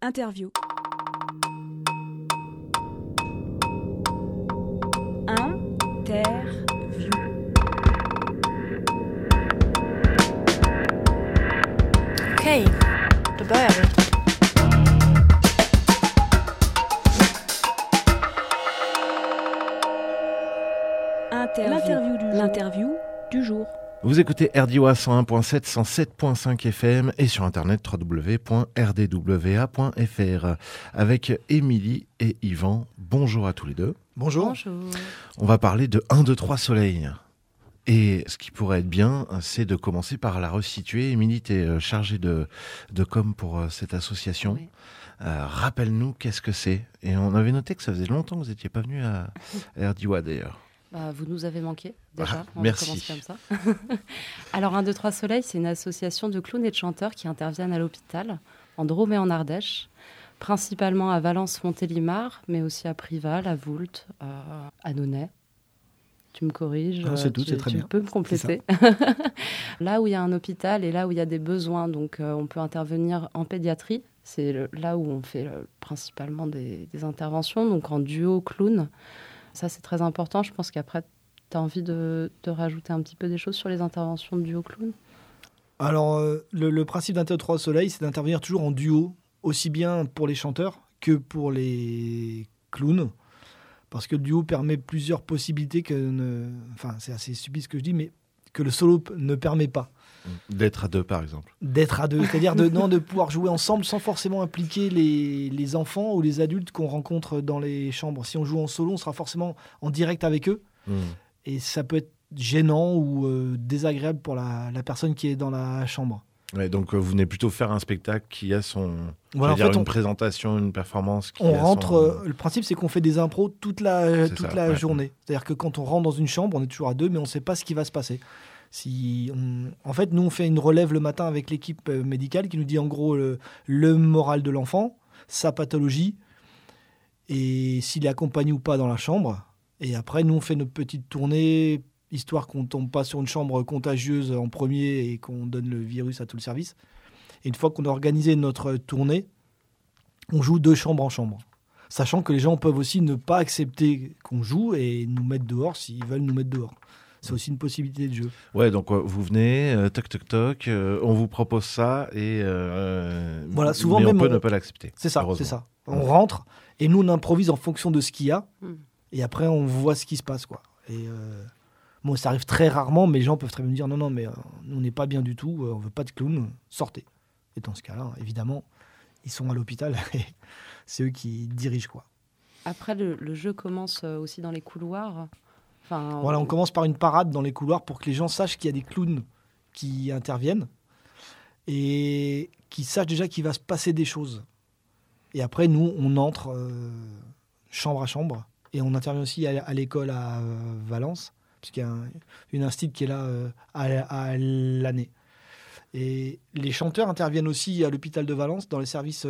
Interview. Okej, då börjar vi. L'interview du jour. Vous écoutez RDOA 101.7, 107.5 FM et sur internet www.rdwa.fr avec Émilie et Yvan. Bonjour à tous les deux. Bonjour. Bonjour. On va parler de 1, 2, 3 Soleil. Et ce qui pourrait être bien, c'est de commencer par la resituer. Émilie, tu es chargée de com pour cette association. Oui. Rappelle-nous qu'est-ce que c'est. Et on avait noté que ça faisait longtemps que vous n'étiez pas venu à RDOA d'ailleurs. Vous nous avez manqué, déjà. On merci. commence comme ça. Alors, 1, 2, 3 Soleil, c'est une association de clowns et de chanteurs qui interviennent à l'hôpital, en Drôme et en Ardèche, principalement à Valence-Montélimar, mais aussi à Prival, à Voult, à Nonay. Tu me corriges, c'est tout, c'est très bien. Tu peux me compléter. Là où il y a un hôpital et là où il y a des besoins, donc on peut intervenir en pédiatrie. C'est là où on fait principalement des interventions, donc en duo clown. Ça, c'est très important. Je pense qu'après, tu as envie de rajouter un petit peu des choses sur les interventions de duo clown. Alors, le principe d'Inter 3 Soleil, c'est d'intervenir toujours en duo, aussi bien pour les chanteurs que pour les clowns. Parce que le duo permet plusieurs possibilités Enfin, c'est assez stupide ce que je dis, mais que le solo ne permet pas. D'être à deux, par exemple. D'être à deux, c'est-à-dire de pouvoir jouer ensemble sans forcément impliquer les enfants ou les adultes qu'on rencontre dans les chambres. Si on joue en solo, on sera forcément en direct avec eux. Et ça peut être gênant ou désagréable pour la personne qui est dans la chambre. Ouais, donc vous venez plutôt faire un spectacle qui a une présentation, une performance. Le principe, c'est qu'on fait des impros toute la journée. C'est-à-dire que quand on rentre dans une chambre, on est toujours à deux, mais on ne sait pas ce qui va se passer. En fait, nous, on fait une relève le matin avec l'équipe médicale qui nous dit en gros le moral de l'enfant, sa pathologie, et s'il est accompagné ou pas dans la chambre. Et après, nous, on fait notre petite tournée, histoire qu'on ne tombe pas sur une chambre contagieuse en premier et qu'on donne le virus à tout le service. Et une fois qu'on a organisé notre tournée, on joue de chambre en chambre. Sachant que les gens peuvent aussi ne pas accepter qu'on joue et nous mettre dehors s'ils veulent nous mettre dehors. C'est aussi une possibilité de jeu. Ouais, donc vous venez, toc, on vous propose ça et voilà, souvent mais même on peut ne pas l'accepter. C'est ça. On rentre et nous, on improvise en fonction de ce qu'il y a et après, on voit ce qui se passe, quoi. Et bon, ça arrive très rarement, mais les gens peuvent très bien me dire non, mais on n'est pas bien du tout, on veut pas de clown, sortez. Et dans ce cas-là, évidemment, ils sont à l'hôpital et c'est eux qui dirigent, quoi. Après, le jeu commence aussi dans les couloirs. Voilà, on commence par une parade dans les couloirs pour que les gens sachent qu'il y a des clowns qui interviennent et qu'ils sachent déjà qu'il va se passer des choses. Et après, nous, on entre chambre à chambre et on intervient aussi à l'école à Valence, puisqu'il y a une institut qui est là à l'année. Et les chanteurs interviennent aussi à l'hôpital de Valence dans les services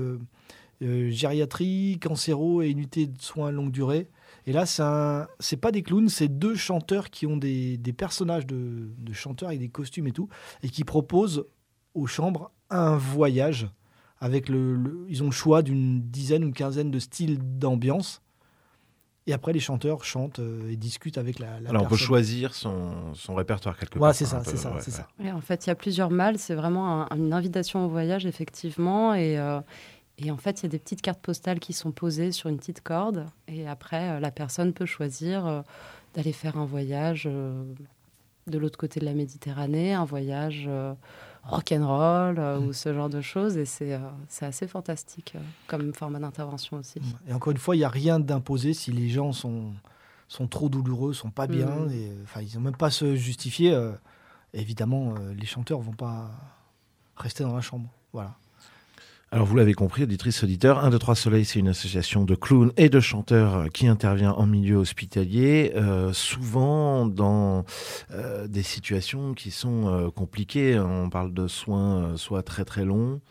gériatrie, cancéro et unités de soins longue durée. Et là, c'est pas des clowns, c'est 2 chanteurs qui ont des personnages de chanteurs avec des costumes et tout, et qui proposent aux chambres un voyage avec ils ont le choix d'une dizaine ou une quinzaine de styles d'ambiance. Et après, les chanteurs chantent et discutent avec la personne. Alors, on peut choisir son répertoire quelque part. Voilà, c'est ça. Ouais, en fait, il y a plusieurs malles. C'est vraiment une invitation au voyage, effectivement. Et en fait, il y a des petites cartes postales qui sont posées sur une petite corde. Et après, la personne peut choisir d'aller faire un voyage de l'autre côté de la Méditerranée, un voyage rock'n'roll ou ce genre de choses. Et c'est assez fantastique comme format d'intervention aussi. Et encore une fois, il n'y a rien d'imposé si les gens sont trop douloureux, sont pas bien. Ils n'ont même pas à se justifier. Évidemment, les chanteurs ne vont pas rester dans la chambre. Voilà. Alors vous l'avez compris, auditrices, auditeurs, 1, 2, 3 Soleil, c'est une association de clowns et de chanteurs qui intervient en milieu hospitalier, souvent dans des situations qui sont compliquées. On parle de soins soit très très longs,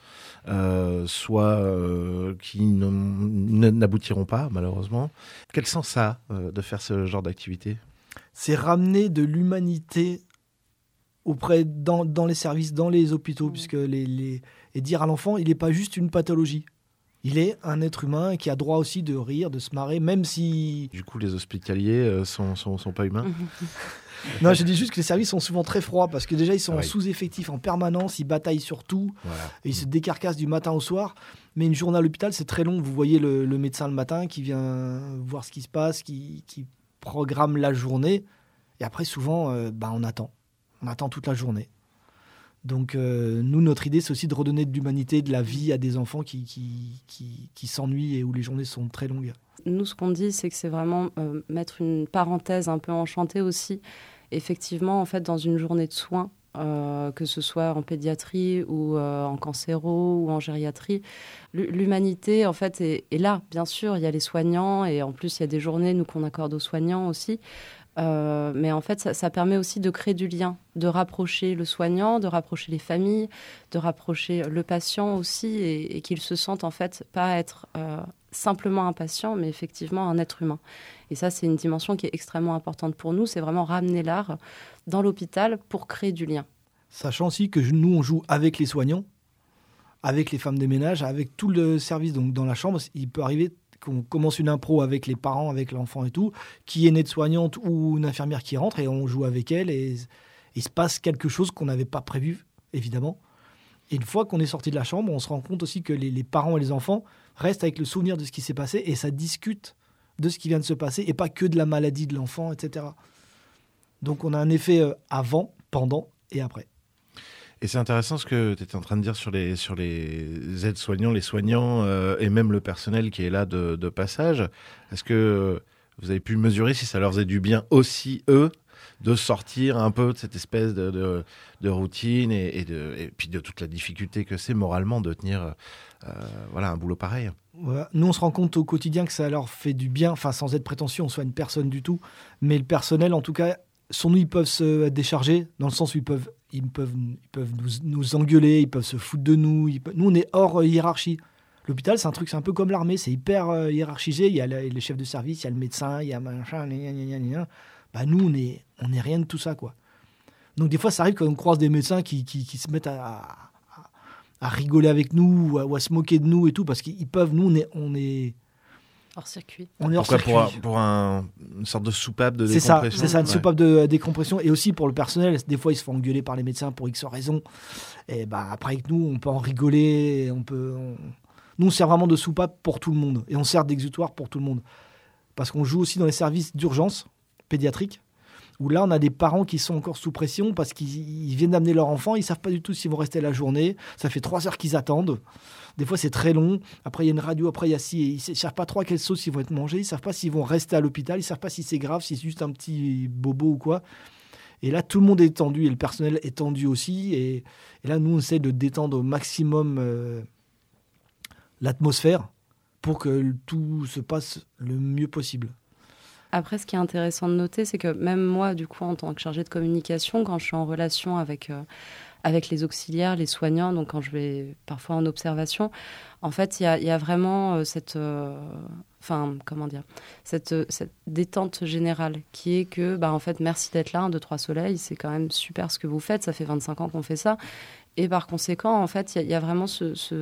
soit qui n'aboutiront pas malheureusement. Quel sens ça a de faire ce genre d'activité ? C'est ramener de l'humanité dans les services, dans les hôpitaux, puisque et dire à l'enfant, il n'est pas juste une pathologie. Il est un être humain qui a droit aussi de rire, de se marrer, même si... Du coup, les hospitaliers sont pas humains. Non, je dis juste que les services sont souvent très froids parce que déjà, ils sont en sous-effectif en permanence, ils bataillent sur tout, et ils se décarcassent du matin au soir. Mais une journée à l'hôpital, c'est très long. Vous voyez le médecin le matin qui vient voir ce qui se passe, qui programme la journée. Et après, souvent, on attend. On attend toute la journée. Donc, nous, notre idée, c'est aussi de redonner de l'humanité, de la vie à des enfants qui s'ennuient et où les journées sont très longues. Nous, ce qu'on dit, c'est que c'est vraiment mettre une parenthèse un peu enchantée aussi. Effectivement, en fait, dans une journée de soins, que ce soit en pédiatrie ou en cancéro ou en gériatrie, l'humanité, en fait, est là. Bien sûr, il y a les soignants et en plus, il y a des journées, nous, qu'on accorde aux soignants aussi. Mais en fait, ça permet aussi de créer du lien, de rapprocher le soignant, de rapprocher les familles, de rapprocher le patient aussi et qu'il se sente en fait pas être simplement un patient, mais effectivement un être humain. Et ça, c'est une dimension qui est extrêmement importante pour nous. C'est vraiment ramener l'art dans l'hôpital pour créer du lien. Sachant aussi que nous, on joue avec les soignants, avec les femmes des ménages, avec tout le service. Donc dans la chambre, il peut arriver qu'on commence une impro avec les parents, avec l'enfant et tout, qui est une aide-soignante ou une infirmière qui rentre et on joue avec elle et il se passe quelque chose qu'on n'avait pas prévu, évidemment. Et une fois qu'on est sorti de la chambre, on se rend compte aussi que les parents et les enfants restent avec le souvenir de ce qui s'est passé et ça discute de ce qui vient de se passer et pas que de la maladie de l'enfant, etc. Donc on a un effet avant, pendant et après. Et c'est intéressant ce que tu étais en train de dire sur les aides-soignants, les soignants et même le personnel qui est là de passage. Est-ce que vous avez pu mesurer si ça leur faisait du bien aussi, eux, de sortir un peu de cette espèce de routine et puis de toute la difficulté que c'est moralement de tenir un boulot pareil? Voilà. Nous, on se rend compte au quotidien que ça leur fait du bien, enfin sans être prétentieux, on ne soigne personne du tout, mais le personnel, en tout cas, ils peuvent se décharger, dans le sens où ils peuvent nous engueuler, ils peuvent se foutre de nous. Nous, on est hors hiérarchie. L'hôpital, c'est un peu comme l'armée, c'est hyper hiérarchisé. Il y a le chef de service, il y a le médecin, il y a machin, nous, on est rien de tout ça, quoi. Donc, des fois, ça arrive qu'on croise des médecins qui se mettent à rigoler avec nous ou à se moquer de nous et tout, parce qu'ils peuvent. Nous, on est hors circuit. On est hors circuit. Pour une sorte de soupape de décompression. C'est ça, une soupape de décompression. Et aussi pour le personnel, des fois ils se font engueuler par les médecins pour X raisons. Et après avec nous, on peut en rigoler. Nous, on sert vraiment de soupape pour tout le monde. Et on sert d'exutoire pour tout le monde. Parce qu'on joue aussi dans les services d'urgence pédiatrique, où là, on a des parents qui sont encore sous pression parce qu'ils viennent d'amener leur enfant. Ils ne savent pas du tout s'ils vont rester la journée. Ça fait 3 heures qu'ils attendent. Des fois, c'est très long. Après, il y a une radio. Après, il y a ci. Ils ne savent pas trop à quelle sauce ils vont être mangés. Ils ne savent pas s'ils vont rester à l'hôpital. Ils ne savent pas si c'est grave, si c'est juste un petit bobo ou quoi. Et là, tout le monde est tendu et le personnel est tendu aussi. Et là, nous, on essaie de détendre au maximum l'atmosphère pour que tout se passe le mieux possible. Après, ce qui est intéressant de noter, c'est que même moi, du coup, en tant que chargée de communication, quand je suis en relation avec les auxiliaires, les soignants, donc quand je vais parfois en observation, en fait, il y a vraiment cette détente générale qui est que, en fait, merci d'être là, 1, 2, 3 soleils, c'est quand même super ce que vous faites, ça fait 25 ans qu'on fait ça. Et par conséquent, en fait, il y a vraiment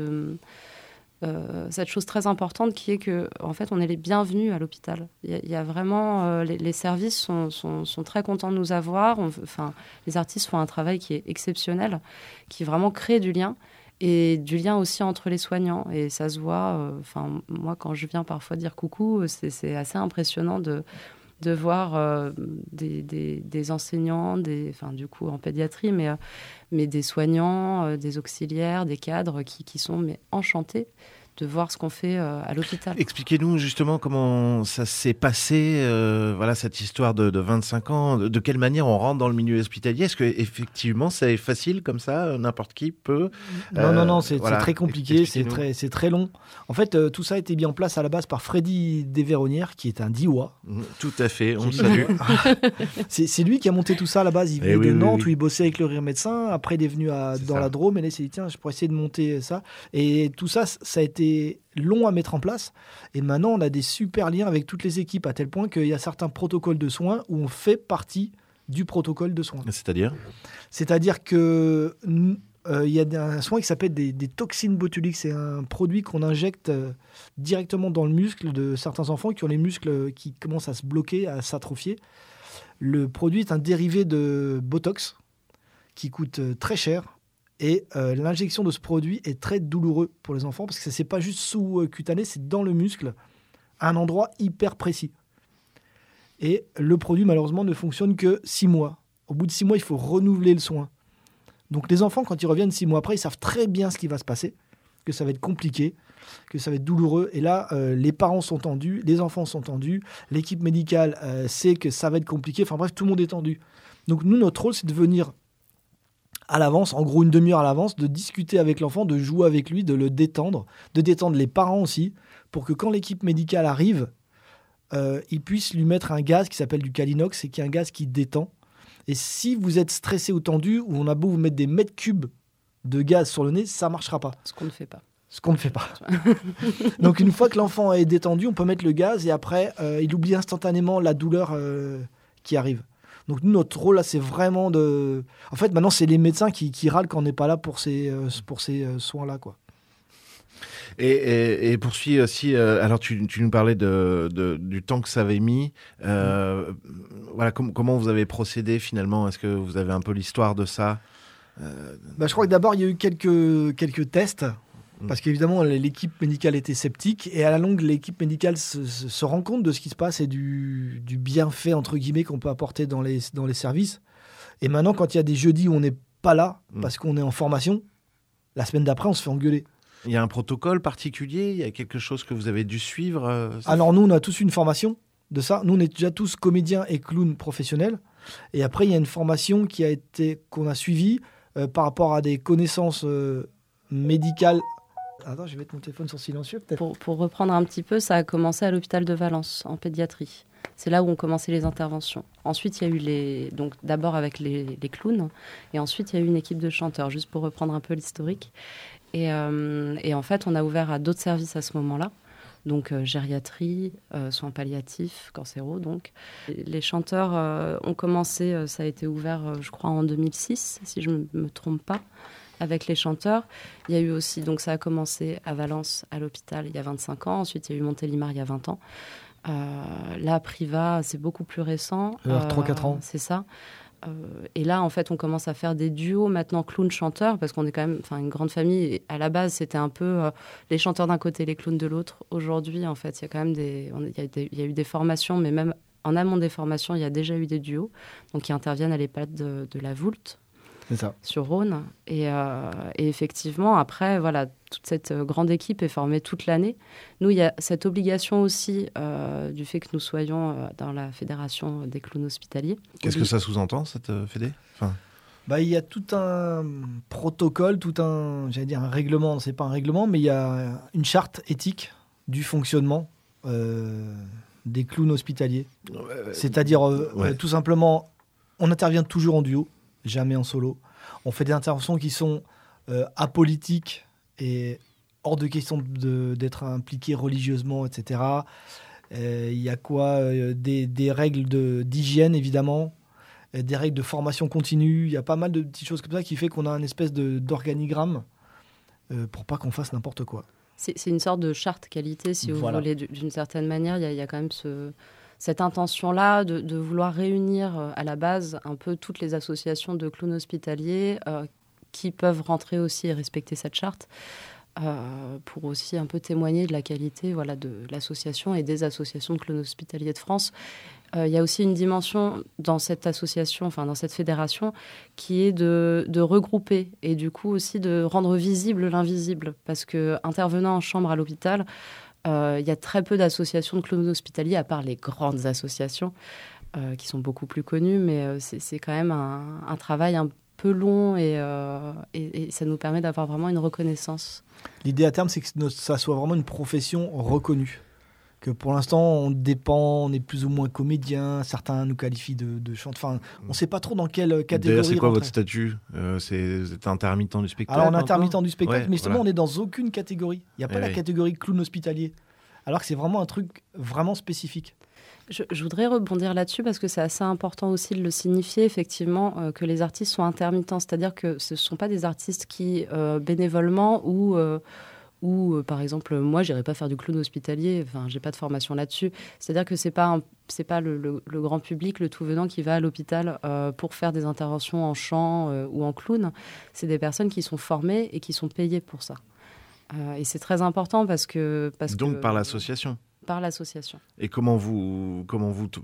cette chose très importante qui est que, en fait, on est les bienvenus à l'hôpital. Il y a vraiment les services sont très contents de nous avoir. Les artistes font un travail qui est exceptionnel, qui vraiment crée du lien et du lien aussi entre les soignants. Et ça se voit. Moi, quand je viens parfois dire coucou, c'est assez impressionnant de voir des enseignants, du coup en pédiatrie, mais des soignants, des auxiliaires, des cadres qui sont enchantés de voir ce qu'on fait à l'hôpital. Expliquez-nous justement comment ça s'est passé, cette histoire de 25 ans. De quelle manière on rentre dans le milieu hospitalier? Est-ce qu'effectivement c'est facile comme ça? N'importe qui peut? Non, c'est très compliqué, c'est très long. En fait, tout ça a été mis en place à la base par Freddy Desvéronnières, qui est un Diois. Tout à fait, on le salue. C'est lui qui a monté tout ça à la base. Il venait de Nantes où il bossait avec le Rire Médecin. Après, il est venu dans la Drôme et là, il s'est dit, tiens, je pourrais essayer de monter ça. Et tout ça, ça a été long à mettre en place. Et maintenant, on a des super liens avec toutes les équipes, à tel point qu'il y a certains protocoles de soins où on fait partie du protocole de soins. C'est-à-dire ? C'est-à-dire que il y a un soin qui s'appelle des toxines botuliques. C'est un produit qu'on injecte directement dans le muscle de certains enfants qui ont les muscles qui commencent à se bloquer, à s'atrophier. Le produit est un dérivé de Botox qui coûte très cher. Et l'injection de ce produit est très douloureux pour les enfants parce que ce n'est pas juste sous-cutané, c'est dans le muscle, à un endroit hyper précis. Et le produit, malheureusement, ne fonctionne que 6 mois. Au bout de 6 mois, il faut renouveler le soin. Donc les enfants, quand ils reviennent 6 mois après, ils savent très bien ce qui va se passer, que ça va être compliqué, que ça va être douloureux. Et là, les parents sont tendus, les enfants sont tendus, l'équipe médicale sait que ça va être compliqué. Enfin bref, tout le monde est tendu. Donc nous, notre rôle, c'est de venir à l'avance, en gros une demi-heure à l'avance, de discuter avec l'enfant, de jouer avec lui, de le détendre, de détendre les parents aussi, pour que quand l'équipe médicale arrive, ils puissent lui mettre un gaz qui s'appelle du Calinox, et qui est un gaz qui détend. Et si vous êtes stressé ou tendu, ou on a beau vous mettre des mètres cubes de gaz sur le nez, ça ne marchera pas. Ce qu'on ne fait pas. Ce qu'on ne fait pas. Donc une fois que l'enfant est détendu, on peut mettre le gaz, et après, il oublie instantanément la douleur qui arrive. Donc nous, notre rôle là, c'est vraiment de... En fait, maintenant, c'est les médecins qui râlent quand on n'est pas là pour ces soins-là, quoi. Et poursuis aussi, alors tu nous parlais du temps que ça avait mis. Voilà, comment vous avez procédé finalement? Est-ce que vous avez un peu l'histoire de ça? Je crois que d'abord, il y a eu quelques tests. Parce qu'évidemment, l'équipe médicale était sceptique. Et à la longue, l'équipe médicale se rend compte de ce qui se passe et du bienfait, entre guillemets, qu'on peut apporter dans les services. Et maintenant, quand il y a des jeudis où on n'est pas là, parce qu'on est en formation, la semaine d'après, on se fait engueuler. Il y a un protocole particulier? Il y a quelque chose que vous avez dû suivre? Alors nous, on a tous une formation de ça. Nous, on est déjà tous comédiens et clowns professionnels. Et après, il y a une formation qu'on a suivie par rapport à des connaissances médicales. Attends, je vais mettre mon téléphone sur silencieux, peut-être. Pour reprendre un petit peu, ça a commencé à l'hôpital de Valence, en pédiatrie. C'est là où ont commencé les interventions. Ensuite, il y a eu donc d'abord avec les clowns, et ensuite, il y a eu une équipe de chanteurs, juste pour reprendre un peu l'historique. Et en fait, on a ouvert à d'autres services à ce moment-là. Donc, gériatrie, soins palliatifs, cancéraux, donc. Les chanteurs ont commencé, ça a été ouvert, je crois, en 2006, si je ne me trompe pas. Avec les chanteurs, il y a eu aussi, donc ça a commencé à Valence, à l'hôpital, il y a 25 ans. Ensuite, il y a eu Montélimar, il y a 20 ans. Là, Priva, c'est beaucoup plus récent. 3-4 ans. C'est ça. Et là, en fait, on commence à faire des duos maintenant clown-chanteurs, parce qu'on est quand même une grande famille. Et à la base, c'était un peu les chanteurs d'un côté, les clowns de l'autre. Aujourd'hui, en fait, il y a quand même il y a eu des formations, mais même en amont des formations, il y a déjà eu des duos, donc qui interviennent à l'EHPAD de la Voulte. C'est ça. Sur Rhône. Et effectivement, après, voilà, toute cette grande équipe est formée toute l'année. Nous, il y a cette obligation aussi du fait que nous soyons dans la Fédération des clowns hospitaliers. Qu'est-ce que ça sous-entend, cette fédé? Il y a tout un protocole, j'allais dire un règlement, c'est pas un règlement, mais il y a une charte éthique du fonctionnement des clowns hospitaliers. C'est-à-dire, tout simplement, on intervient toujours en duo, jamais en solo. On fait des interventions qui sont apolitiques et hors de question d'être impliqué religieusement, etc. Il y a des règles d'hygiène, évidemment, des règles de formation continue. Il y a pas mal de petites choses comme ça qui fait qu'on a une espèce d'organigramme pour pas qu'on fasse n'importe quoi. C'est une sorte de charte qualité, si vous voulez, d'une certaine manière. Il y a quand même cette intention-là de vouloir réunir à la base un peu toutes les associations de clowns hospitaliers qui peuvent rentrer aussi et respecter cette charte pour aussi un peu témoigner de la qualité de l'association et des associations de clowns hospitaliers de France. Il y a aussi une dimension dans cette association, dans cette fédération, qui est de regrouper et du coup aussi de rendre visible l'invisible. Parce qu'intervenant en chambre à l'hôpital, il y a très peu d'associations de clowns hospitaliers, à part les grandes associations, qui sont beaucoup plus connues, mais c'est quand même un travail un peu long et ça nous permet d'avoir vraiment une reconnaissance. L'idée à terme, c'est que ça soit vraiment une profession reconnue. Que pour l'instant, on est plus ou moins comédien, certains nous qualifient de chanteurs. On ne sait pas trop dans quelle catégorie. D'ailleurs, c'est quoi votre statut? Vous êtes intermittent du spectacle? Alors, on est intermittent du spectacle, mais justement, on n'est dans aucune catégorie. Il n'y a pas la catégorie clown hospitalier. Alors que c'est vraiment un truc vraiment spécifique. Je voudrais rebondir là-dessus parce que c'est assez important aussi de le signifier, effectivement, que les artistes sont intermittents. C'est-à-dire que ce ne sont pas des artistes qui, bénévolement ou par exemple, moi, je n'irai pas faire du clown hospitalier. Enfin, je n'ai pas de formation là-dessus. C'est-à-dire que ce n'est pas le grand public, le tout venant, qui va à l'hôpital pour faire des interventions en chant ou en clown. C'est des personnes qui sont formées et qui sont payées pour ça. Et c'est très important parce que... Par l'association. Par l'association. Et comment vous fonctionnez ?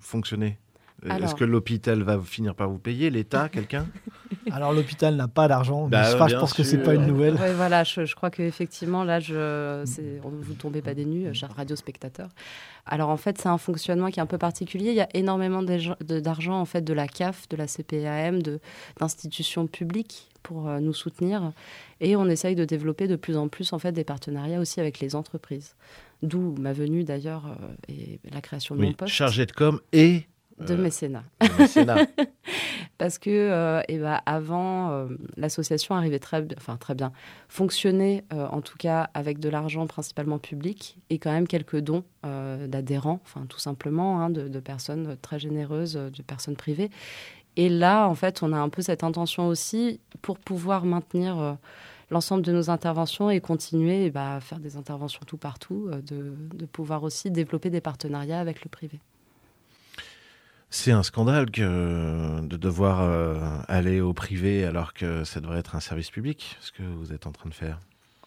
Alors, est-ce que l'hôpital va finir par vous payer, l'État, quelqu'un ? Alors l'hôpital n'a pas d'argent, mais je pense que c'est pas une nouvelle. Oui, voilà, je crois qu'effectivement, là, vous tombez pas des nues, chers radiospectateurs. Alors en fait, c'est un fonctionnement qui est un peu particulier. Il y a énormément d'argent en fait de la CAF, de la CPAM, d'institutions publiques pour nous soutenir, et on essaye de développer de plus en plus en fait des partenariats aussi avec les entreprises. D'où ma venue d'ailleurs et la création de mon poste. Chargé de com et de mécénat. Parce que avant, l'association arrivait très bien, fonctionnait en tout cas avec de l'argent principalement public et quand même quelques dons d'adhérents, tout simplement, de personnes très généreuses, de personnes privées. Et là, en fait, on a un peu cette intention aussi pour pouvoir maintenir l'ensemble de nos interventions et continuer à faire des interventions tout partout, de pouvoir aussi développer des partenariats avec le privé. C'est un scandale de devoir aller au privé alors que ça devrait être un service public, ce que vous êtes en train de faire.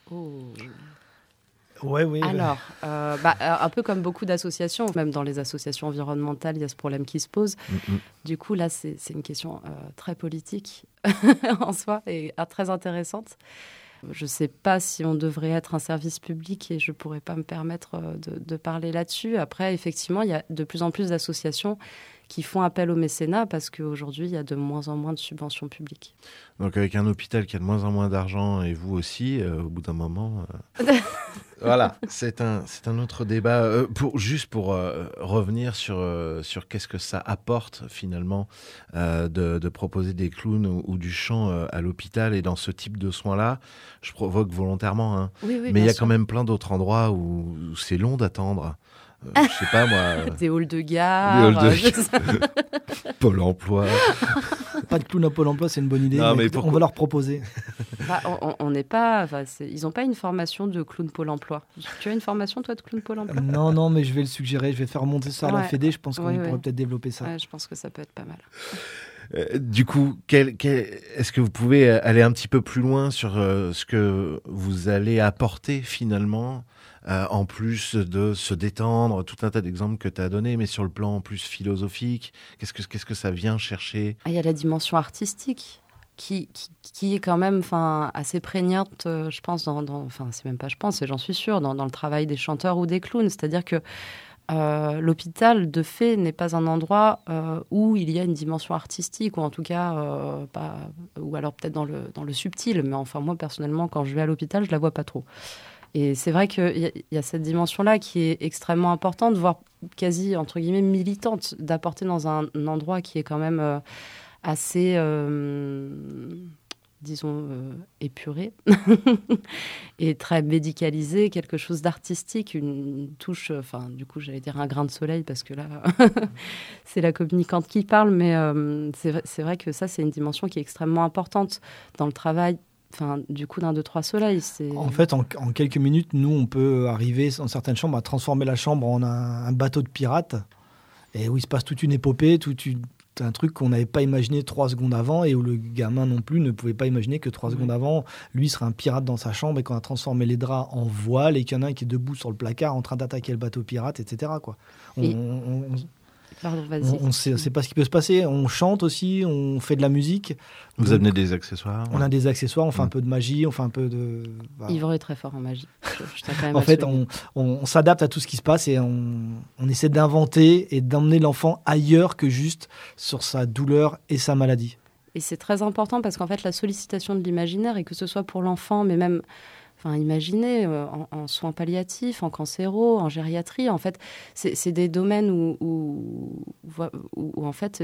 Oui. Alors, un peu comme beaucoup d'associations, même dans les associations environnementales, il y a ce problème qui se pose. Du coup, là, c'est une question très politique en soi et très intéressante. Je ne sais pas si on devrait être un service public et je ne pourrais pas me permettre de parler là-dessus. Après, effectivement, il y a de plus en plus d'associations qui font appel au mécénat parce qu'aujourd'hui, il y a de moins en moins de subventions publiques. Donc avec un hôpital qui a de moins en moins d'argent et vous aussi, au bout d'un moment... Voilà, c'est un autre débat. Pour revenir sur qu'est-ce que ça apporte finalement de proposer des clowns ou du chant à l'hôpital et dans ce type de soins-là, je provoque volontairement. Hein. Oui, mais il y a quand même plein d'autres endroits où c'est long d'attendre. Je sais pas moi. Des halls de gare. Pôle emploi. Pas de clown à Pôle emploi, c'est une bonne idée. Non, mais on va leur proposer. On n'est pas. Ils n'ont pas une formation de clown Pôle emploi. Tu as une formation, toi, de clown Pôle emploi ? Non, mais je vais le suggérer. Je vais faire monter ça à la Fédé. Je pense qu'on pourrait peut-être développer ça. Ouais, je pense que ça peut être pas mal. Du coup, est-ce que vous pouvez aller un petit peu plus loin sur ce que vous allez apporter finalement en plus de se détendre, tout un tas d'exemples que tu as donnés, mais sur le plan plus philosophique, qu'est-ce que ça vient chercher ? Il y a la dimension artistique qui est quand même assez prégnante, je pense, c'est même pas je pense, j'en suis sûre, dans le travail des chanteurs ou des clowns. C'est-à-dire que l'hôpital, de fait, n'est pas un endroit où il y a une dimension artistique, ou en tout cas, pas, ou alors peut-être dans le subtil. Mais enfin, moi, personnellement, quand je vais à l'hôpital, je la vois pas trop. Et c'est vrai qu'il y a cette dimension-là qui est extrêmement importante, voire quasi, entre guillemets, militante, d'apporter dans un endroit qui est quand même assez, disons, épuré et très médicalisé, quelque chose d'artistique, une touche, du coup, j'allais dire un grain de soleil, parce que là, c'est la communicante qui parle, mais c'est vrai que ça, c'est une dimension qui est extrêmement importante dans le travail. Du coup, d'un 2-3 soleils. En fait, en quelques minutes, nous, on peut arriver dans certaines chambres à transformer la chambre en un bateau de pirates, et où il se passe toute une épopée, un truc qu'on n'avait pas imaginé 3 secondes avant, et où le gamin non plus ne pouvait pas imaginer que 3 secondes avant, lui serait un pirate dans sa chambre, et qu'on a transformé les draps en voile, et qu'il y en a un qui est debout sur le placard en train d'attaquer le bateau pirate, etc. Quoi. Pardon, vas-y. On sait pas ce qui peut se passer. On chante aussi, on fait de la musique. Vous amenez des accessoires ? On a des accessoires, on fait un peu de magie, on fait un peu de... Voilà. Yvan est très fort en magie. Je quand même en fait, on s'adapte à tout ce qui se passe, et on essaie d'inventer et d'emmener l'enfant ailleurs que juste sur sa douleur et sa maladie. Et c'est très important parce qu'en fait, la sollicitation de l'imaginaire, et que ce soit pour l'enfant, mais même... imaginez, en soins palliatifs, en cancéro, en gériatrie, en fait, c'est des domaines où en fait,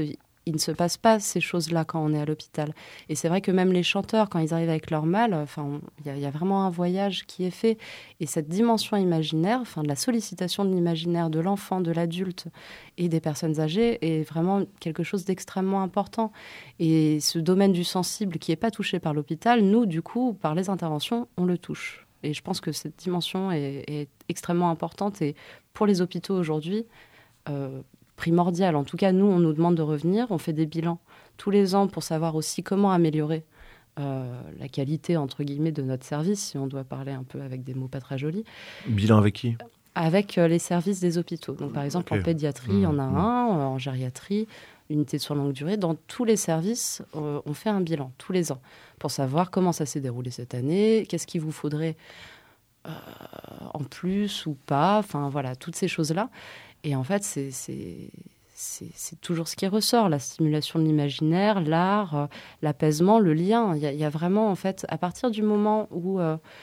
il ne se passe pas ces choses-là quand on est à l'hôpital. Et c'est vrai que même les chanteurs, quand ils arrivent avec leur mal, il y a vraiment un voyage qui est fait. Et cette dimension imaginaire, de la sollicitation de l'imaginaire de l'enfant, de l'adulte et des personnes âgées est vraiment quelque chose d'extrêmement important. Et ce domaine du sensible qui n'est pas touché par l'hôpital, nous, du coup, par les interventions, on le touche. Et je pense que cette dimension est extrêmement importante. Et pour les hôpitaux aujourd'hui, primordial. En tout cas, nous, on nous demande de revenir. On fait des bilans tous les ans pour savoir aussi comment améliorer la qualité, entre guillemets, de notre service, si on doit parler un peu avec des mots pas très jolis. Bilan avec qui ? Avec les services des hôpitaux. Donc, par exemple, en pédiatrie, il y en a un, en gériatrie, unité de soins longue durée. Dans tous les services, on fait un bilan tous les ans pour savoir comment ça s'est déroulé cette année, qu'est-ce qu'il vous faudrait en plus ou pas, toutes ces choses-là. Et en fait, c'est toujours ce qui ressort, la stimulation de l'imaginaire, l'art, l'apaisement, le lien. Il y a vraiment, en fait, à partir du moment où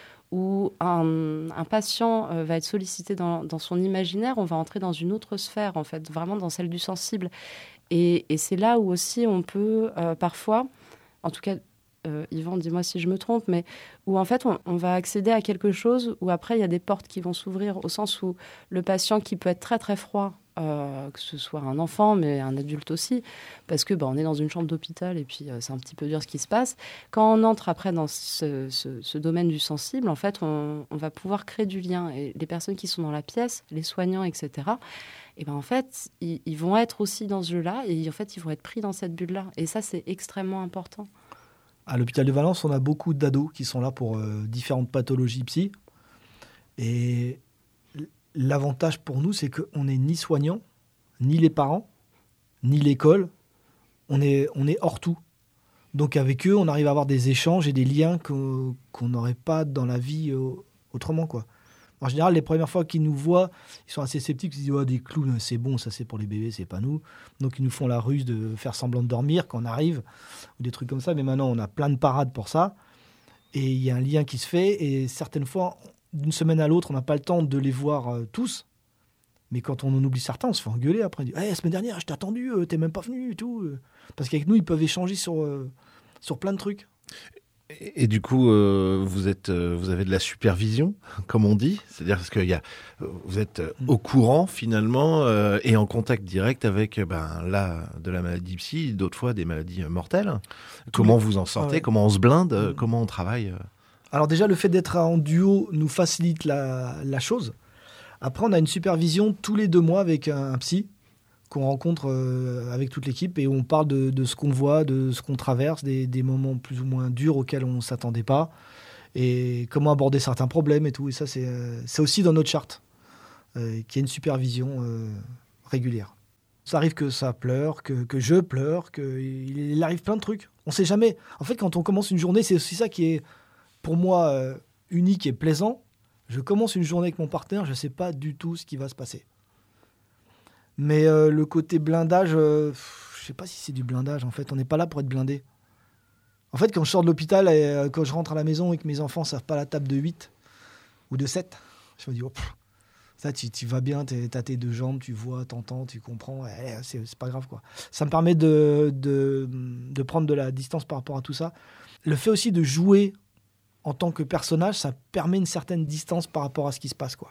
un patient va être sollicité dans son imaginaire, on va entrer dans une autre sphère, en fait, vraiment dans celle du sensible. Et c'est là où aussi on peut parfois, en tout cas, Yvan, dis-moi si je me trompe, mais où en fait on va accéder à quelque chose où après il y a des portes qui vont s'ouvrir, au sens où le patient qui peut être très très froid, que ce soit un enfant mais un adulte aussi, parce que on est dans une chambre d'hôpital et puis c'est un petit peu dur ce qui se passe. Quand on entre après dans ce domaine du sensible, en fait on va pouvoir créer du lien, et les personnes qui sont dans la pièce, les soignants, etc., et en fait ils vont être aussi dans ce jeu-là, et en fait ils vont être pris dans cette bulle-là, et ça c'est extrêmement important. À l'hôpital de Valence, on a beaucoup d'ados qui sont là pour différentes pathologies psy. Et l'avantage pour nous, c'est qu'on n'est ni soignants, ni les parents, ni l'école. On est hors tout. Donc avec eux, on arrive à avoir des échanges et des liens qu'on n'aurait pas dans la vie autrement, quoi. En général, les premières fois qu'ils nous voient, ils sont assez sceptiques. Ils disent des clowns, c'est bon, ça c'est pour les bébés, c'est pas nous. Donc ils nous font la ruse de faire semblant de dormir quand on arrive, ou des trucs comme ça. Mais maintenant, on a plein de parades pour ça. Et il y a un lien qui se fait. Et certaines fois, d'une semaine à l'autre, on n'a pas le temps de les voir tous. Mais quand on en oublie certains, on se fait engueuler après. On dit la semaine dernière, je t'ai attendu, t'es même pas venu et tout. Parce qu'avec nous, ils peuvent échanger sur plein de trucs. Et du coup, vous avez de la supervision, comme on dit, c'est-à-dire parce que vous êtes au courant finalement et en contact direct avec là de la maladie psy, d'autres fois des maladies mortelles. Comment vous en sortez, comment on se blinde, comment on travaille Alors déjà, le fait d'être en duo nous facilite la chose. Après, on a une supervision tous les 2 mois avec un psy qu'on rencontre avec toute l'équipe, et on parle de ce qu'on voit, de ce qu'on traverse, des moments plus ou moins durs auxquels on ne s'attendait pas, et comment aborder certains problèmes et tout. Et ça, c'est aussi dans notre charte, qu'il y a une supervision régulière. Ça arrive que ça pleure, que je pleure, qu'il arrive plein de trucs. On ne sait jamais. En fait, quand on commence une journée, c'est aussi ça qui est, pour moi, unique et plaisant. Je commence une journée avec mon partenaire, je ne sais pas du tout ce qui va se passer. Mais le côté blindage, je ne sais pas si c'est du blindage. En fait, on n'est pas là pour être blindé. En fait, quand je sors de l'hôpital et quand je rentre à la maison et que mes enfants ne savent pas la table de 8 ou de 7, je me dis, ça, tu vas bien, t'as tes 2 jambes, tu vois, t'entends, tu comprends, c'est pas grave, quoi. Ça me permet de prendre de la distance par rapport à tout ça. Le fait aussi de jouer en tant que personnage, ça permet une certaine distance par rapport à ce qui se passe, quoi.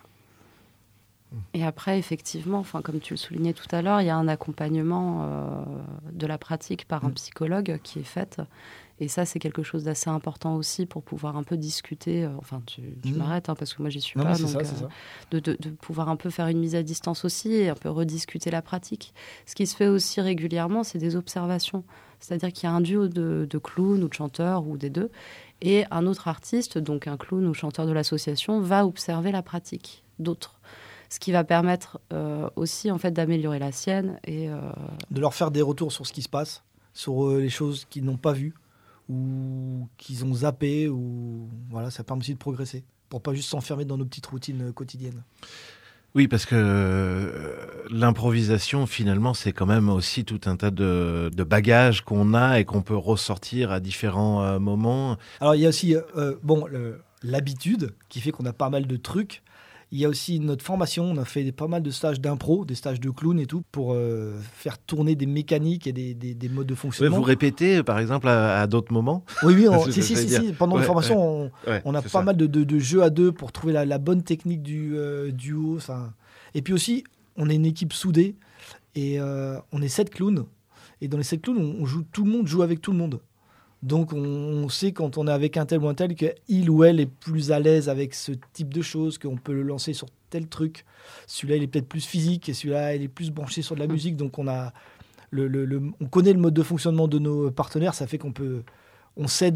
Et après, effectivement, comme tu le soulignais tout à l'heure, il y a un accompagnement de la pratique par un psychologue qui est fait. Et ça, c'est quelque chose d'assez important aussi pour pouvoir un peu discuter. Tu m'arrêtes, parce que moi, j'y suis pas. C'est donc, ça. De pouvoir un peu faire une mise à distance aussi et un peu rediscuter la pratique. Ce qui se fait aussi régulièrement, c'est des observations. C'est-à-dire qu'il y a un duo de clowns ou de chanteurs ou des deux. Et un autre artiste, donc un clown ou chanteur de l'association, va observer la pratique d'autres. Ce qui va permettre aussi en fait d'améliorer la sienne et de leur faire des retours sur ce qui se passe, sur les choses qu'ils n'ont pas vues ou qu'ils ont zappé, ou voilà, ça permet aussi de progresser pour pas juste s'enfermer dans nos petites routines quotidiennes. Oui, parce que l'improvisation, finalement, c'est quand même aussi tout un tas de bagages qu'on a et qu'on peut ressortir à différents moments. Alors, il y a aussi l'habitude qui fait qu'on a pas mal de trucs. Il y a aussi notre formation. On a fait pas mal de stages d'impro, des stages de clown et tout, pour faire tourner des mécaniques et des modes de fonctionnement. Vous répétez, par exemple, à d'autres moments? Oui. Si. Pendant les formations, on a pas mal de jeux à deux pour trouver la bonne technique du duo. Et puis aussi, on est une équipe soudée et on est 7 clowns. Et dans les 7 clowns, tout le monde joue avec tout le monde. Donc, on sait quand on est avec un tel ou un tel qu'il ou elle est plus à l'aise avec ce type de choses, qu'on peut le lancer sur tel truc. Celui-là, il est peut-être plus physique et celui-là, il est plus branché sur de la musique. Donc, on connaît le mode de fonctionnement de nos partenaires. Ça fait on s'aide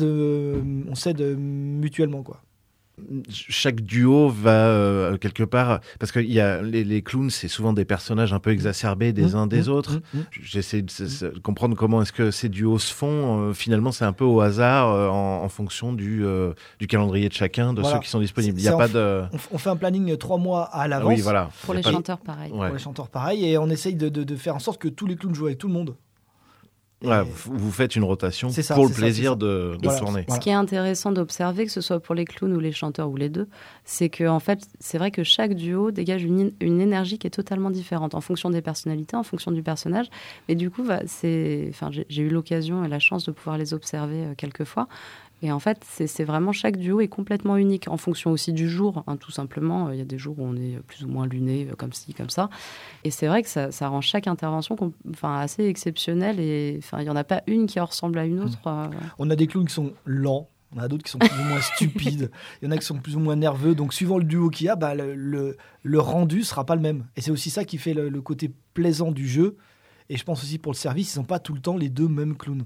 mutuellement, quoi. Chaque duo va quelque part, parce que les clowns, c'est souvent des personnages un peu exacerbés des uns des autres. J'essaie de comprendre comment est-ce que ces duos se font. Finalement, c'est un peu au hasard en fonction du calendrier de chacun, de ceux qui sont disponibles. On fait un planning 3 mois à l'avance. Oui, voilà. Pour les chanteurs, pareil. Ouais. Pour les chanteurs, pareil. Et on essaye de faire en sorte que tous les clowns jouent avec tout le monde. Ouais, vous faites une rotation pour le plaisir de tourner. Ce qui est intéressant d'observer, que ce soit pour les clowns ou les chanteurs ou les deux, c'est que en fait, c'est vrai que chaque duo dégage une énergie qui est totalement différente en fonction des personnalités, en fonction du personnage. Mais du coup, j'ai eu l'occasion et la chance de pouvoir les observer quelques fois. Et en fait, c'est vraiment, chaque duo est complètement unique en fonction aussi du jour, tout simplement. Il y a des jours où on est plus ou moins luné, comme ci, comme ça. Et c'est vrai que ça rend chaque intervention assez exceptionnelle. Et il n'y en a pas une qui ressemble à une autre. On a des clowns qui sont lents. On a d'autres qui sont plus ou moins stupides. Il y en a qui sont plus ou moins nerveux. Donc, suivant le duo qu'il y a, le rendu ne sera pas le même. Et c'est aussi ça qui fait le côté plaisant du jeu. Et je pense aussi pour le service, ils ne sont pas tout le temps les deux mêmes clowns.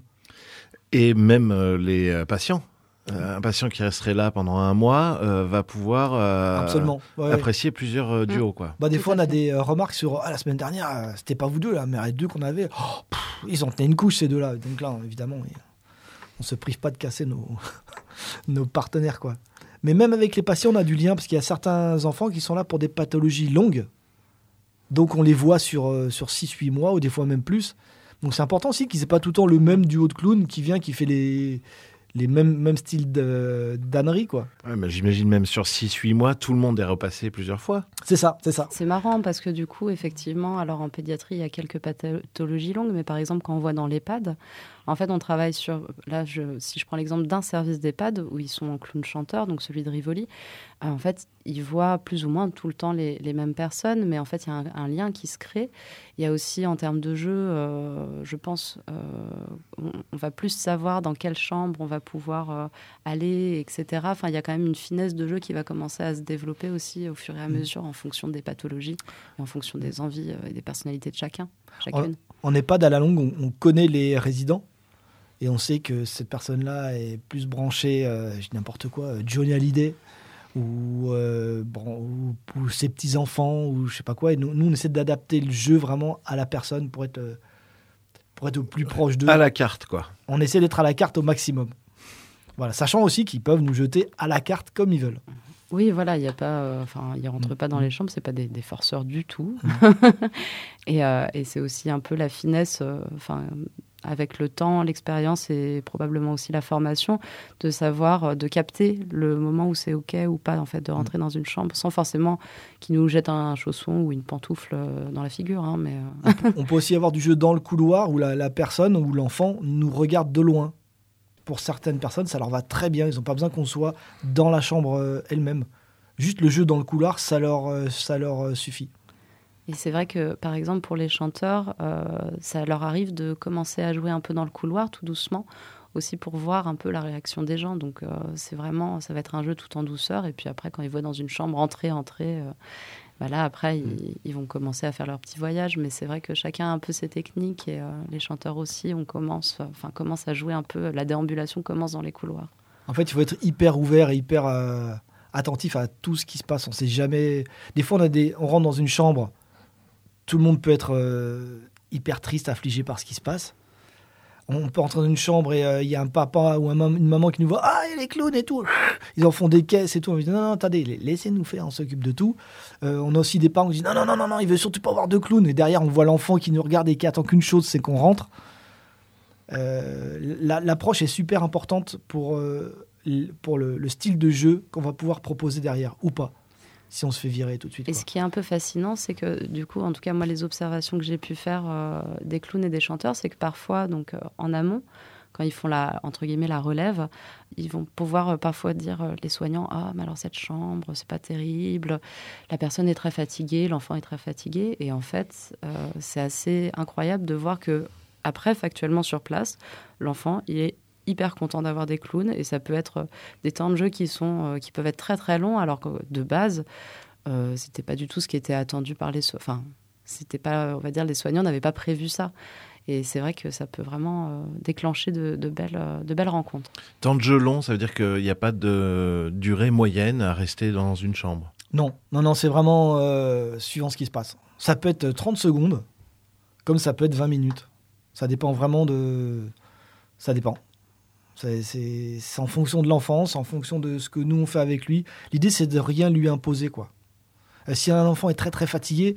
Et même les patients. Un patient qui resterait là pendant un mois va pouvoir apprécier plusieurs duos. Quoi. Des fois, on a des remarques sur la semaine dernière, c'était pas vous deux, là, mais les deux qu'on avait, ils en tenaient une couche, ces deux-là. Donc là, évidemment, on se prive pas de casser nos partenaires, quoi. Mais même avec les patients, on a du lien, parce qu'il y a certains enfants qui sont là pour des pathologies longues. Donc on les voit sur 6-8 mois, ou des fois même plus. Donc c'est important aussi qu'ils n'aient pas tout le temps le même duo de clown qui fait les mêmes styles d'ânerie, quoi. Ouais, mais j'imagine même sur 6-8 mois, tout le monde est repassé plusieurs fois. C'est ça. C'est marrant parce que du coup, effectivement, alors en pédiatrie, il y a quelques pathologies longues, mais par exemple, quand on voit dans l'EHPAD, en fait, on travaille sur... Là, si je prends l'exemple d'un service d'EHPAD où ils sont en clown chanteur, donc celui de Rivoli, en fait, ils voient plus ou moins tout le temps les mêmes personnes, mais en fait, il y a un lien qui se crée. Il y a aussi, en termes de jeu, je pense, on va plus savoir dans quelle chambre on va pouvoir aller, etc. Enfin, il y a quand même une finesse de jeu qui va commencer à se développer aussi au fur et à mesure en fonction des pathologies et en fonction des envies et des personnalités de chacune. En EHPAD, à la longue, on connaît les résidents. Et on sait que cette personne-là est plus branchée, je dis n'importe quoi, Johnny Hallyday, ou ses petits-enfants, ou je sais pas quoi. Et nous, on essaie d'adapter le jeu vraiment à la personne pour être au plus proche d'eux. À la carte, quoi. On essaie d'être à la carte au maximum. Voilà, sachant aussi qu'ils peuvent nous jeter à la carte comme ils veulent. Oui, voilà, il ne rentre pas dans les chambres, c'est pas des forceurs du tout. Et c'est aussi un peu la finesse, avec le temps, l'expérience et probablement aussi la formation, de savoir, de capter le moment où c'est OK ou pas, en fait, de rentrer dans une chambre sans forcément qu'ils nous jettent un chausson ou une pantoufle dans la figure. Mais On peut aussi avoir du jeu dans le couloir où la personne ou l'enfant nous regarde de loin. Pour certaines personnes, ça leur va très bien. Ils n'ont pas besoin qu'on soit dans la chambre elle-même. Juste le jeu dans le couloir, ça leur suffit. Et c'est vrai que, par exemple, pour les chanteurs, ça leur arrive de commencer à jouer un peu dans le couloir, tout doucement, aussi pour voir un peu la réaction des gens. Donc, ça va être un jeu tout en douceur. Et puis après, quand ils voient dans une chambre, entrer, là, après, ils vont commencer à faire leur petit voyage. Mais c'est vrai que chacun a un peu ses techniques. Et les chanteurs aussi, commence à jouer un peu. La déambulation commence dans les couloirs. En fait, il faut être hyper ouvert et hyper attentif à tout ce qui se passe. On sait jamais... Des fois, on rentre dans une chambre... Tout le monde peut être hyper triste, affligé par ce qui se passe. On peut entrer dans une chambre et il y a un papa ou une maman qui nous voit « Ah, il y a les clowns et tout !» Ils en font des caisses et tout. On dit « Non, attendez, laissez-nous faire, on s'occupe de tout. » On a aussi des parents qui disent « Non, il veut surtout pas avoir de clown. » Et derrière, on voit l'enfant qui nous regarde et qui attend qu'une chose, c'est qu'on rentre. L'approche est super importante pour le style de jeu qu'on va pouvoir proposer derrière, ou pas. si on se fait virer tout de suite. Et ce qui est un peu fascinant, c'est que du coup, en tout cas moi, les observations que j'ai pu faire des clowns et des chanteurs, c'est que parfois, donc en amont, quand ils font entre guillemets la relève, ils vont pouvoir parfois dire les soignants, ah mais alors cette chambre c'est pas terrible, la personne est très fatiguée, l'enfant est très fatigué, et en fait c'est assez incroyable de voir que après factuellement sur place, l'enfant il est hyper content d'avoir des clowns, et ça peut être des temps de jeu qui peuvent être très très longs, alors que de base c'était pas du tout ce qui était attendu par c'était pas, on va dire, les soignants n'avaient pas prévu ça. Et c'est vrai que ça peut vraiment déclencher de belles rencontres. Temps de jeu long, ça veut dire qu'il n'y a pas de durée moyenne à rester dans une chambre? Non, c'est vraiment suivant ce qui se passe. Ça peut être 30 secondes, comme ça peut être 20 minutes. Ça dépend vraiment Ça dépend. C'est en fonction de l'enfance, en fonction de ce que nous on fait avec lui. L'idée, c'est de rien lui imposer, quoi. Si un enfant est très très fatigué,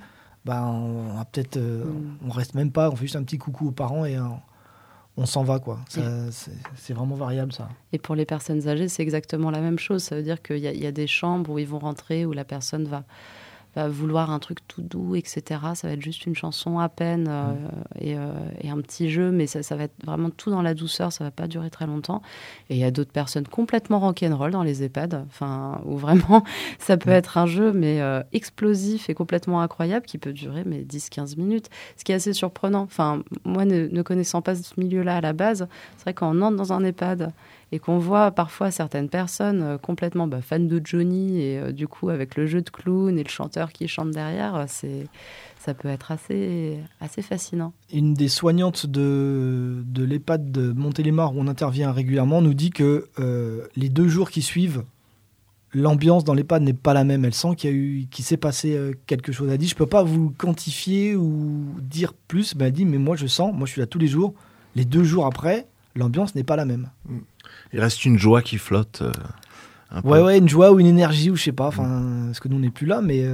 on va peut-être, on reste même pas, on fait juste un petit coucou aux parents et on s'en va, quoi. C'est vraiment variable, ça. Et pour les personnes âgées, c'est exactement la même chose. Ça veut dire qu'il y a des chambres où ils vont rentrer, où la personne va vouloir un truc tout doux, etc. Ça va être juste une chanson à peine et un petit jeu, mais ça va être vraiment tout dans la douceur, ça va pas durer très longtemps. Et il y a d'autres personnes complètement rock'n'roll dans les EHPAD, où vraiment ça peut être un jeu, mais explosif et complètement incroyable, qui peut durer 10-15 minutes. Ce qui est assez surprenant. Moi, ne connaissant pas ce milieu-là à la base, c'est vrai quand on entre dans un EHPAD et qu'on voit parfois certaines personnes complètement fans de Johnny, et du coup avec le jeu de clown et le chanteur qui chante derrière, ça peut être assez fascinant. Une des soignantes de l'EHPAD de Montélimar, où on intervient régulièrement, nous dit que les 2 jours qui suivent, l'ambiance dans l'EHPAD n'est pas la même. Elle sent qu'il s'est passé quelque chose. Elle dit, je ne peux pas vous quantifier ou dire plus. Elle dit, mais moi je suis là tous les jours. Les 2 jours après, l'ambiance n'est pas la même. Il reste une joie qui flotte un peu. Ouais, une joie ou une énergie, ou je sais pas, parce que nous on n'est plus là, mais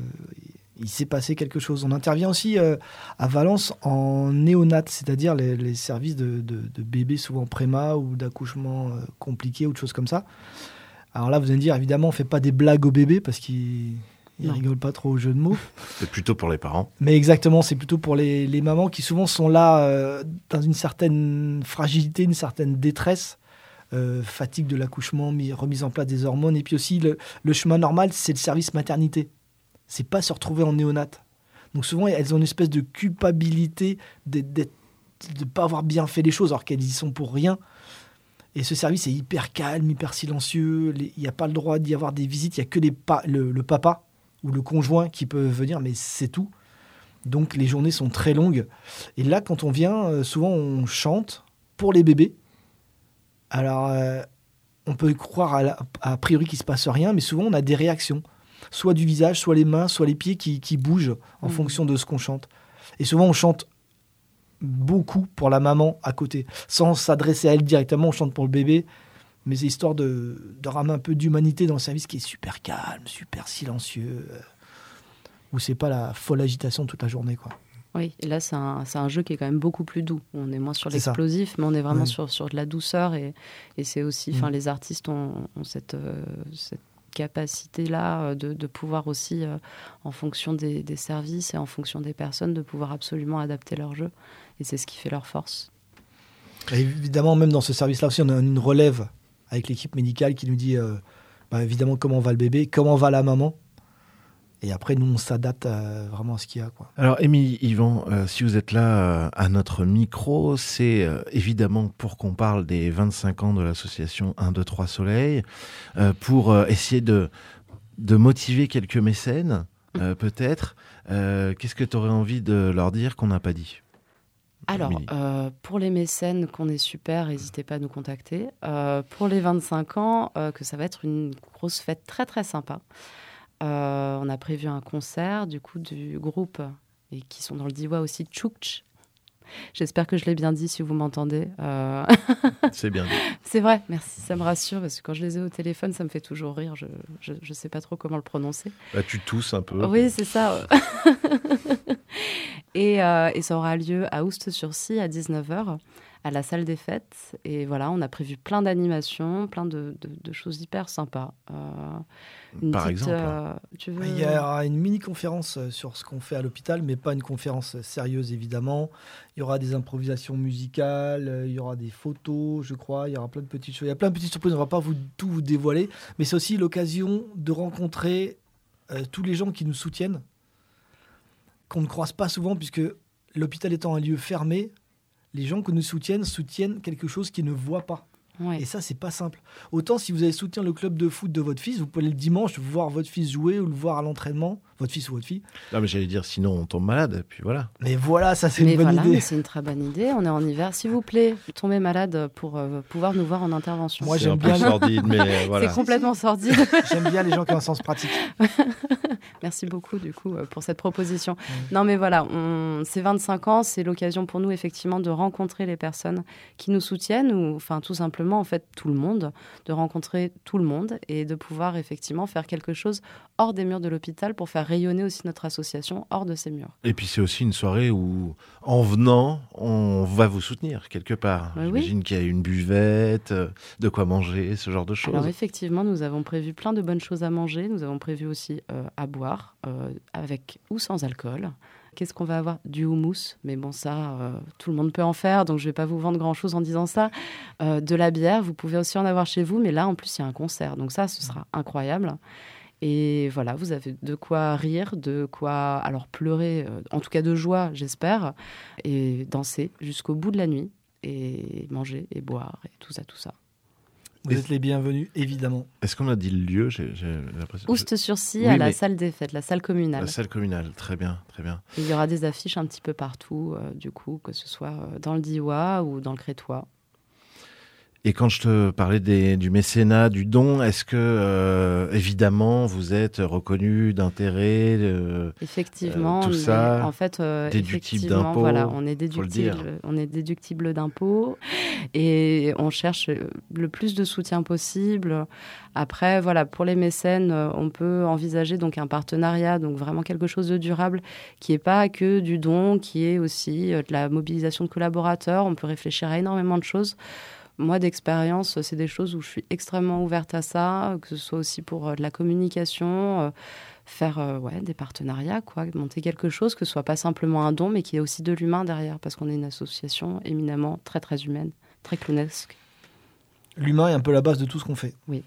il s'est passé quelque chose. On intervient aussi à Valence en néonat, c'est-à-dire les services de bébés souvent préma ou d'accouchement compliqué ou de choses comme ça. Alors là, vous allez me dire, évidemment, on fait pas des blagues aux bébés parce qu'ils rigolent pas trop au jeu de mots. C'est plutôt pour les parents. Mais exactement, c'est plutôt pour les mamans qui souvent sont là dans une certaine fragilité, une certaine détresse. Fatigue de l'accouchement, remise en place des hormones, et puis aussi le chemin normal, c'est le service maternité. C'est pas se retrouver en néonat. Donc souvent elles ont une espèce de culpabilité de pas avoir bien fait les choses alors qu'elles y sont pour rien. Et ce service est hyper calme, hyper silencieux. Il n'y a pas le droit d'y avoir des visites. Il n'y a que le papa ou le conjoint qui peut venir, mais c'est tout. Donc les journées sont très longues. Et là, quand on vient, souvent on chante pour les bébés. Alors, on peut croire a priori qu'il ne se passe rien, mais souvent on a des réactions. Soit du visage, soit les mains, soit les pieds qui bougent en fonction de ce qu'on chante. Et souvent on chante beaucoup pour la maman à côté, sans s'adresser à elle directement, on chante pour le bébé. Mais c'est histoire de ramener un peu d'humanité dans le service qui est super calme, super silencieux, où c'est pas la folle agitation toute la journée, quoi. Oui, et là, c'est un jeu qui est quand même beaucoup plus doux. On est moins sur l'explosif, mais on est vraiment sur de la douceur. Et c'est aussi, les artistes ont cette capacité-là de pouvoir aussi, en fonction des services et en fonction des personnes, de pouvoir absolument adapter leur jeu. Et c'est ce qui fait leur force. Et évidemment, même dans ce service-là aussi, on a une relève avec l'équipe médicale qui nous dit, évidemment, comment va le bébé, comment va la maman. Et après, nous, on s'adapte vraiment à ce qu'il y a, quoi. Alors, Émilie, Yvan, si vous êtes là à notre micro, c'est évidemment pour qu'on parle des 25 ans de l'association 1, 2, 3 Soleil, pour essayer de motiver quelques mécènes, peut-être. Qu'est-ce que tu aurais envie de leur dire qu'on n'a pas dit ? Alors, pour les mécènes, qu'on est super, n'hésitez pas à nous contacter. Pour les 25 ans, que ça va être une grosse fête très, très sympa. On a prévu un concert du groupe et qui sont dans le Diois aussi, Tchoukch. J'espère que je l'ai bien dit si vous m'entendez. C'est bien dit. C'est vrai, merci, ça me rassure parce que quand je les ai au téléphone, ça me fait toujours rire. Je sais pas trop comment le prononcer. Tu tousses un peu. Oui, c'est ça. Et ça aura lieu à Oust-sur-Scie à 19h, à la salle des fêtes. Et voilà, on a prévu plein d'animations, plein de choses hyper sympas. Par exemple tu veux... Il y aura une mini-conférence sur ce qu'on fait à l'hôpital, mais pas une conférence sérieuse, évidemment. Il y aura des improvisations musicales, il y aura des photos, je crois. Il y aura plein de petites choses. Il y a plein de petites surprises, on ne va pas tout vous dévoiler. Mais c'est aussi l'occasion de rencontrer tous les gens qui nous soutiennent, qu'on ne croise pas souvent, puisque l'hôpital étant un lieu fermé, les gens que nous soutiennent quelque chose qu'ils ne voient pas. Ouais. Et ça, c'est pas simple. Autant si vous allez soutenir le club de foot de votre fils, vous pouvez le dimanche voir votre fils jouer ou le voir à l'entraînement, votre fils ou votre fille. Non, mais j'allais dire, sinon on tombe malade, puis voilà. Mais voilà, ça c'est une bonne idée. Mais c'est une très bonne idée. On est en hiver. S'il vous plaît, tombez malade pour pouvoir nous voir en intervention. Moi, C'est j'aime un peu bien. sordide, mais voilà. C'est complètement sordide. J'aime bien les gens qui ont un sens pratique. Merci beaucoup, du coup, pour cette proposition. Non, mais voilà, c'est 25 ans, c'est l'occasion pour nous, effectivement, de rencontrer les personnes qui nous soutiennent, ou enfin, tout simplement, en fait, tout le monde, de rencontrer tout le monde et de pouvoir, effectivement, faire quelque chose hors des murs de l'hôpital pour faire rayonner aussi notre association hors de ces murs. Et puis c'est aussi une soirée où, en venant, on va vous soutenir quelque part. Oui, J'imagine qu'il y a une buvette, de quoi manger, ce genre de choses. Alors effectivement, nous avons prévu plein de bonnes choses à manger. Nous avons prévu aussi à boire, avec ou sans alcool. Qu'est-ce qu'on va avoir? Du houmous, mais bon, ça, tout le monde peut en faire, donc je ne vais pas vous vendre grand-chose en disant ça. De la bière, vous pouvez aussi en avoir chez vous, mais là, en plus, il y a un concert. Donc ça, ce sera incroyable. Et voilà, vous avez de quoi rire, de quoi alors pleurer, en tout cas de joie, j'espère, et danser jusqu'au bout de la nuit, et manger et boire, et tout ça, tout ça. Vous êtes les bienvenus, évidemment. Est-ce qu'on a dit le lieu? J'ai l'impression. Oust-sur-Scie, Oui, à la mais- salle des fêtes, la salle communale. La salle communale, très bien, très bien. Et il y aura des affiches un petit peu partout, du coup, que ce soit dans le Diois ou dans le Crétois. Et quand je te parlais du mécénat, du don, est-ce que, évidemment, vous êtes reconnu d'intérêt Effectivement, tout ça, en fait, déductible effectivement, d'impôts, voilà, faut le dire. on est déductible d'impôts et on cherche le plus de soutien possible. Après, voilà, pour les mécènes, on peut envisager donc un partenariat, donc vraiment quelque chose de durable, qui n'est pas que du don, qui est aussi de la mobilisation de collaborateurs. On peut réfléchir à énormément de choses. Moi, d'expérience, c'est des choses où je suis extrêmement ouverte à ça, que ce soit aussi pour de la communication, faire des partenariats, quoi, monter quelque chose, que ce soit pas simplement un don, mais qu'il y ait aussi de l'humain derrière, parce qu'on est une association éminemment très, très humaine, très clownesque. L'humain est un peu la base de tout ce qu'on fait. Oui.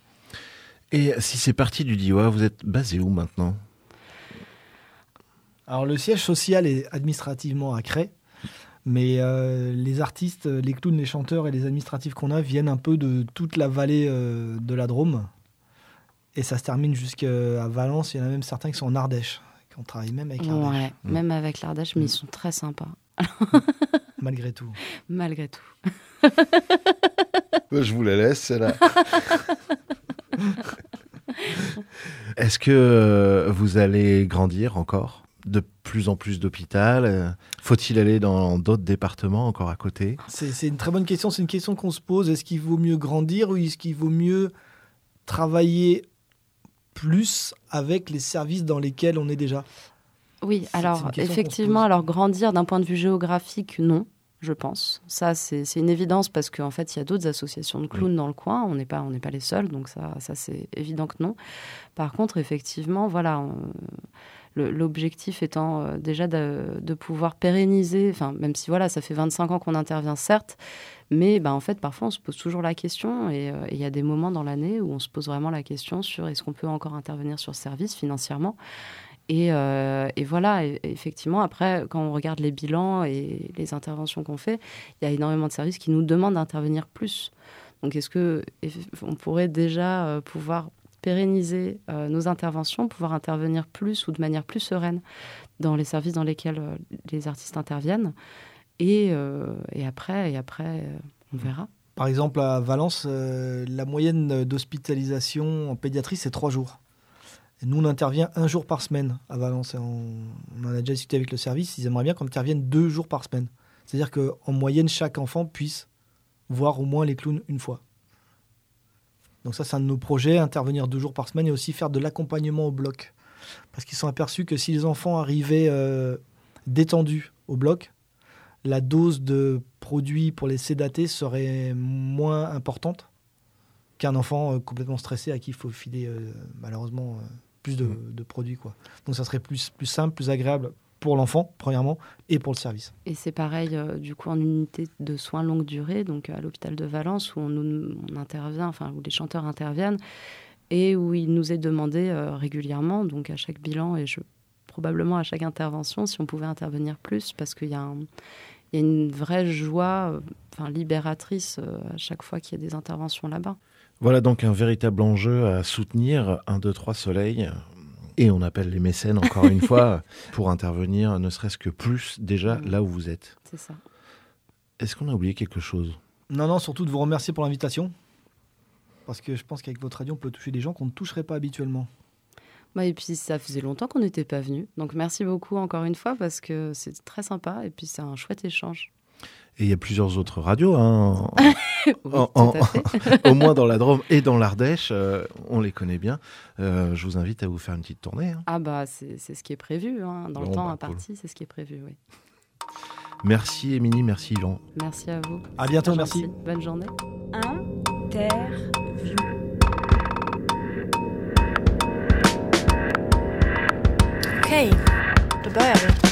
Et si c'est parti du Diois, vous êtes basé où maintenant? Alors, le siège social est administrativement à Crest, mais les artistes, les clowns, les chanteurs et les administratifs qu'on a viennent un peu de toute la vallée de la Drôme. Et ça se termine jusqu'à Valence. Il y en a même certains qui sont en Ardèche, qui ont travaillé même avec l'Ardèche. Ouais, même avec l'Ardèche, mais ils sont très sympas, Malgré tout. malgré tout. Je vous la laisse, celle-là. Est-ce que vous allez grandir encore? De plus en plus d'hôpitaux? Faut-il aller dans d'autres départements encore à côté? C'est une très bonne question. C'est une question qu'on se pose. Est-ce qu'il vaut mieux grandir ou est-ce qu'il vaut mieux travailler plus avec les services dans lesquels on est déjà? Oui, C'est alors une question qu'on se effectivement, pose. alors grandir d'un point de vue géographique, non, je pense. Ça, c'est une évidence parce qu'en fait, il y a d'autres associations de clowns dans le coin. On n'est pas les seuls, donc ça c'est évident que non. Par contre, effectivement, voilà, l'objectif étant déjà de pouvoir pérenniser, enfin, même si voilà, ça fait 25 ans qu'on intervient, certes, mais en fait, parfois, on se pose toujours la question et il y a des moments dans l'année où on se pose vraiment la question sur est-ce qu'on peut encore intervenir sur ce service financièrement. Et voilà, et effectivement, après, quand on regarde les bilans et les interventions qu'on fait, il y a énormément de services qui nous demandent d'intervenir plus. Donc, est-ce qu'on pourrait déjà pouvoir pérenniser nos interventions, pouvoir intervenir plus ou de manière plus sereine dans les services dans lesquels les artistes interviennent. Et après, on verra. Par exemple, à Valence, la moyenne d'hospitalisation en pédiatrie, c'est 3 jours. Et nous, on intervient 1 jour par semaine à Valence. Et on en a déjà discuté avec le service. Ils aimeraient bien qu'on intervienne 2 jours par semaine. C'est-à-dire qu'en moyenne, chaque enfant puisse voir au moins les clowns une fois. Donc ça, c'est un de nos projets, intervenir 2 jours par semaine et aussi faire de l'accompagnement au bloc. Parce qu'ils sont aperçus que si les enfants arrivaient détendu au bloc, la dose de produit pour les sédater serait moins importante qu'un enfant complètement stressé à qui il faut filer malheureusement plus de produits, quoi. Donc ça serait plus simple, plus agréable pour l'enfant, premièrement, et pour le service. Et c'est pareil, du coup, en unité de soins longue durée, donc à l'hôpital de Valence, où on intervient, enfin, où les chanteurs interviennent, et où il nous est demandé régulièrement, donc à chaque bilan, et probablement à chaque intervention, si on pouvait intervenir plus, parce qu'il y a une vraie joie libératrice à chaque fois qu'il y a des interventions là-bas. Voilà donc un véritable enjeu à soutenir, 1, 2, 3 Soleil. Et on appelle les mécènes, encore une fois, pour intervenir, ne serait-ce que plus, déjà, là où vous êtes. C'est ça. Est-ce qu'on a oublié quelque chose ? Non, surtout de vous remercier pour l'invitation. Parce que je pense qu'avec votre radio, on peut toucher des gens qu'on ne toucherait pas habituellement. Et puis, ça faisait longtemps qu'on n'était pas venus. Donc, merci beaucoup encore une fois, parce que c'est très sympa. Et puis, c'est un chouette échange. Et il y a plusieurs autres radios, hein, oui, tout à fait. au moins dans la Drôme et dans l'Ardèche, on les connaît bien. Je vous invite à vous faire une petite tournée. Hein. C'est ce qui est prévu, hein. Dans le temps imparti, c'est ce qui est prévu, oui. Merci Émilie, merci Yvan. Merci à vous. À bientôt, merci. Bonne journée. Interview. Okej, då börjar vi.